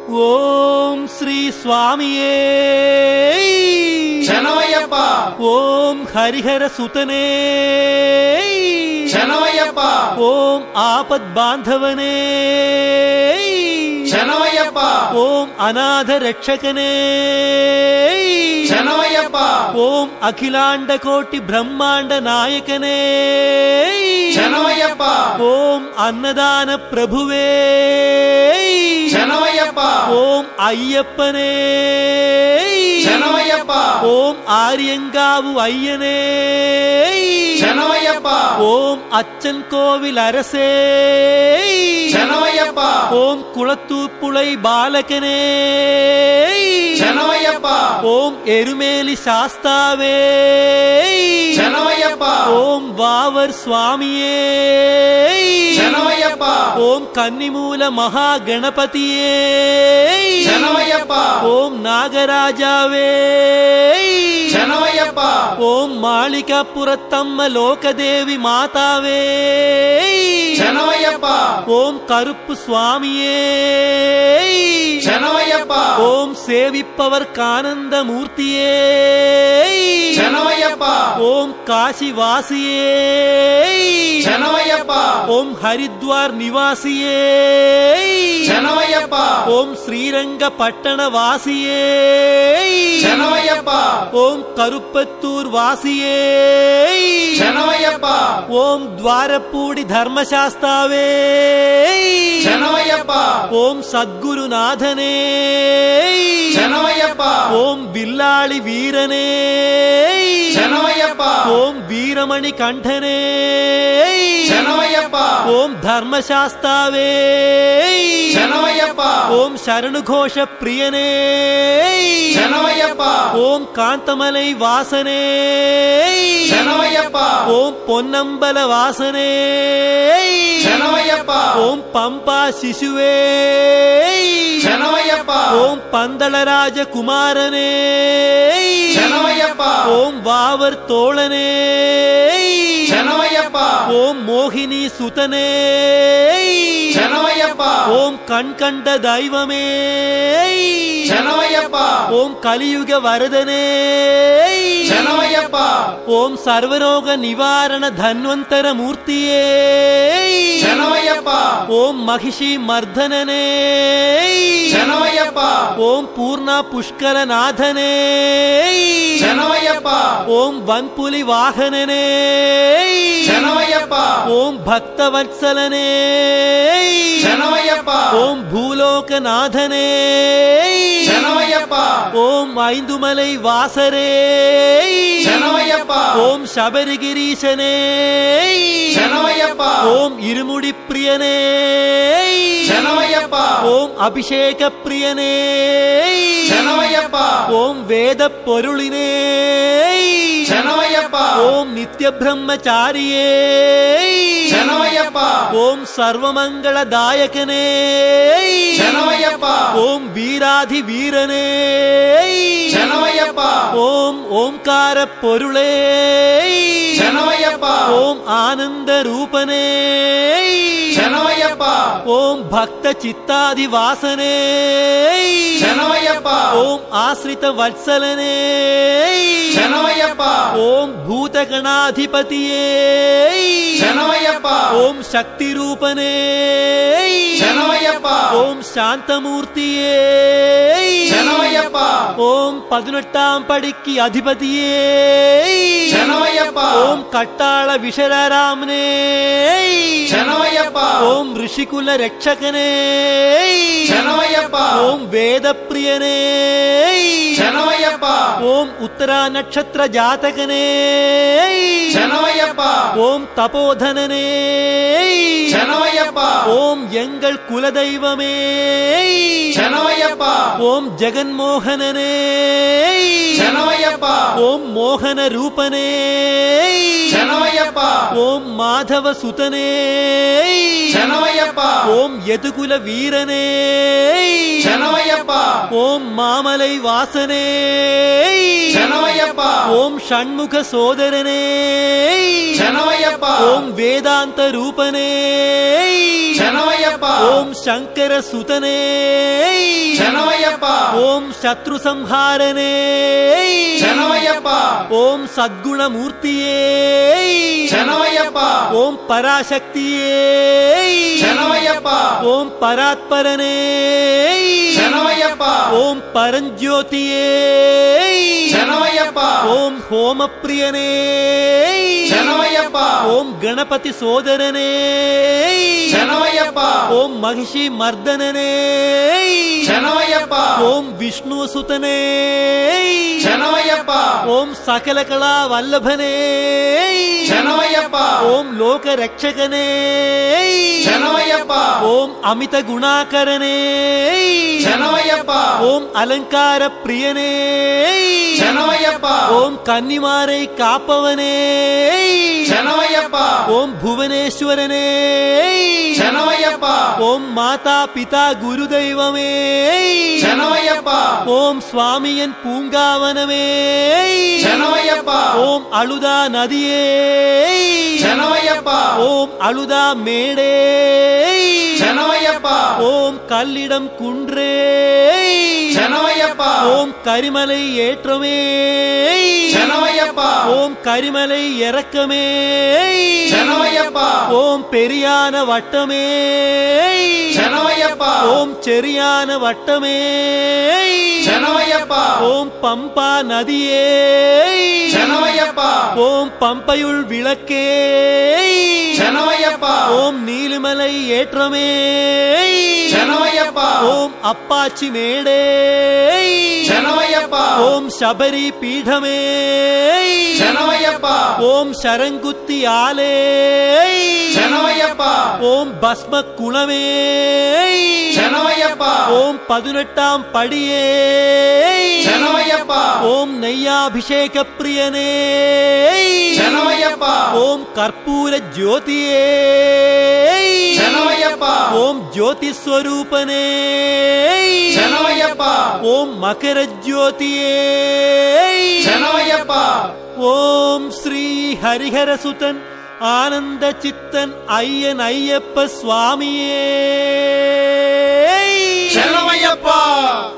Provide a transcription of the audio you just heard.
ஓம் ஸ்ரீ சுவாமியே சரணமையப்பா. ஓம் ஹரிஹர சுதனே சரணமையப்பா. ஓம் ஆபத் பாந்தவனே சரணமையப்பா. ஓம் அநாத ரட்சகனே சரணமையப்பா. ஓம் அகிலாண்ட கோட்டி பிரம்மாண்ட நாயகனே சரணமையப்பா. ஓம் அன்னதான பிரபுவே சரணமையப்பா. ஓம் ஐயப்பனே சரணமையப்பா. ஓம் ஆரியங்காவு ஐயனே சரணமையப்பா. ஓம் அச்சன் கோவில் அரசே சரணமையப்பா. ஓம் குளத்தூப்புளை பாலகனே சரணமையப்பா. ஓம் எருமேலி சாஸ்தாவே சரணமையப்பா. ஓம் வாவர் சுவாமியே சரணமையப்பா. ஓம் கன்னிமூல மகா கணபதியே சரணமையப்பா. ஓம் நாகராஜாவே சரணமையப்பா. ஓம் மாளிகாபுரத்தம்ம லோகதேவி மாதாவே சரணமையப்பா. ஓம் கருப்பு சுவாமியே சரணமையப்பா. ஓம் சேவிப்பவர் கானந்த மூர்த்தியே சரணமையப்பா. ஓம் காசி வாசியே சரணமையப்பா. ஓம் ஹரித்வார் நிவாசியே சரணமையப்பா. ஓம் ஸ்ரீரங்க பட்டண வாசியே சரணமையப்பா. ஓம் கருப்பத்தூர் வாசியே சரணமையப்பா. ஓம் துவாரப்பூடி தர்மசாஸ்தாவே சரணமையப்பா. ஓம் சத்குருநாதனே சரணமையப்பா. ஓம் வில்லாளி வீரனே சரணமையப்பா. ஓம் வீரமணி கண்டனே சரணமையப்பா. ஓம் தர்மசாஸ்தாவே சரணமையப்பா. ஓம் சரணுகோஷ பிரியனே சரணமையப்பா. ஓம் காந்தமலை வாசனே சரணமையப்பா. ஓம் பொன்னம்பல வாசனே சரணமையப்பா. ஓம் பம்பா சிசுவே சரணமையப்பா. ஓம் பந்தளராஜ குமாரனே சரணமையப்பா. ஓம் வாவர் தோழனே சரணமையப்பா. ஓம் மோகினி சுதனே சரணமையப்பா. ஓம் கண் கண்ட தெய்வமே சரணமையப்பா. ஓம் கலியுக வரதனே சரணமையப்பா. ஓம் சர்வரோக நிவாரண தன்வந்தர மூர்த்தியே சரணமையப்பா. ஓம் மகிஷி மர்தனனே சரணமையப்பா. ஓம் பூர்ணா புஷ்கரநாதனே சரணமையப்பா. ஓம் வன்புலி வாகனனே சரணமையப்பா. ஓம் பக்தவத்சலனே சரணமையப்பா. ஓம் பூலோகநாதனே சரணமையப்பா. ஓம் ஐந்துமலை வாசரே சரணமையப்பா. ஓம் சபரிகிரீசனே சரணமையப்பா. ஓம் இருமுடி பிரியனே சரணமையப்பா. ஓம் அபிஷேக பிரியனே சரணமையப்பா. ஓம் வேத பொருளினே சரணமையப்பா. ஓம் நித்ய பிரம்மச்சாரியே சரணமையப்பா. ஓம் சர்வமங்களதாயகனே சரணமையப்பா. ஓம் வீராதி வீரனே சரணமையப்பா. ஓம் ஓம்கார பொருளே சரணமையப்பா. ஓம் ஆனந்த ரூபனே சரணமையப்பா. ஓம் பக்த சித்தாதி வாசனே சரணமையப்பா. ஓம் ஆசிரித வத்சலனே சரணமையப்பா. ஓம் பூதகணாதிபதியே சரணமையப்பா. ஓம் சக்தி ரூபனே சரணமையப்பா. ஓம் சாந்தமூர்த்தியே சரணமையப்பா. ஓம் 18ஆம் படிக்கு அதிபதியே சரணமையப்பா. ஓம் கட்டாள விஷரராமனே சரணமையப்பா. ஓம் ரிஷிகுல ரட்சகனே சரணமையப்பா. ஓம் வேத பிரியனே சரணமையப்பா. ஓம் உத்தரா நட்சத்திர ஜாதகனே சரணமையப்பா. ஓம் தபோதனனே சரணமையப்பா. ஓம் எங்கள் குலதெய்வமே சரணமையப்பா. ஓம் ஜெகன்மோகனனே சரணமையப்பா. ஓம் மோகன ரூபனே சரணமையப்பா. ஓம் மாதவ சுதனே சரணமையப்பா. ஓம் யதுகுல வீரனே சரணமையப்பா. ஓம் மாமலை வாசனே சரணமையப்பா. ஓம் ஷண்முக சோதரனே சரணமையப்பா. ஓம் வேதாந்த ரூபனே சரணமையப்பா. ஓம் சங்கர சுதனே சரணமையப்பா ஓம் சத்ரு சம்ஹாரனே சரணமையப்பா ஓம் சத்குணமூர்த்தியே சரணமையப்பா ஓம் பராசக்தியே சரணமையப்பா ஓம் பராத்பரனே சரணமையப்பா ஓம் பரஞ்சோதியே சரணமையப்பா ஓம் ஹோமப்பிரியனே சரணமையப்பா ஓம் கணபதி சோதரனே சரணமையப்பா ஓம் மகிஷி மர்தனனே சரணமையப்பா ஓம் விஷ்ணு சுதனே சரணமையப்பா ஓம் சகல கலா வல்லபனே சரணமையப்பா ஓம் லோக ரட்சகனே சரணமையப்பா ஓம் அமித குணாகரனே சரணமையப்பா ஓம் அலங்கார பிரியனே சரணமையப்பா ஓம் கன்னிமாரை காப்பவனே சரணமையப்பா ஓம் புவனேஸ்வரனே சரணமையப்பா ஓம் மாதா பிதா குரு தெய்வமே சரணமையப்பா ஓம் சுவாமியன் பூங்காவனமே சரணமையப்பா ஓம் அழுதா நதியே சரணமையப்பா ஓம் அழுதா மேடே சரணமையப்பா ஓம் கல்லிடம் குன்றே சரணமையப்பா ஓம் கரிமலை ஏற்றமே சரணமையப்பா ஓம் கரிமலை இறக்கமே சரணமையப்பா ஓம் பெரியான வட்டமே சரணமையப்பா ஓம் செரியான வட்டமே சரணமையப்பா ஓம் பம்பா நதியே சரணமையப்பா ஓம் பம்பையுள் விளக்கே சரணமையப்பா ஓம் நீலிமலை ஏற்றமே சரணமையப்பா ஓம் அப்பாச்சி மேடே சரணமையப்பா ஓம் சபரி பீடமே சரணமையப்பா ஓம் சரங்குத்தி ஆலே சரணமையப்பா ஓம் பஸ்ம குளமே சரணமையப்பா ஓம் 18ஆம் படியே சரணமையப்பா ஓம் நெய்யாபிஷேக பிரியனே சரணமையப்பா ஓம் கற்பூர ஜோதியே சரணமையப்பா ஓம் ஜோதி ஸ்வரூபனே சரணமையப்பா ஓம் மகர ஜோதியே சரணமையப்பா ஓம் ஸ்ரீ ஹரிஹர சுதன் ஆனந்த சித்தன் ஐயன் ஐயப்ப சுவாமியே சரணமையப்பா.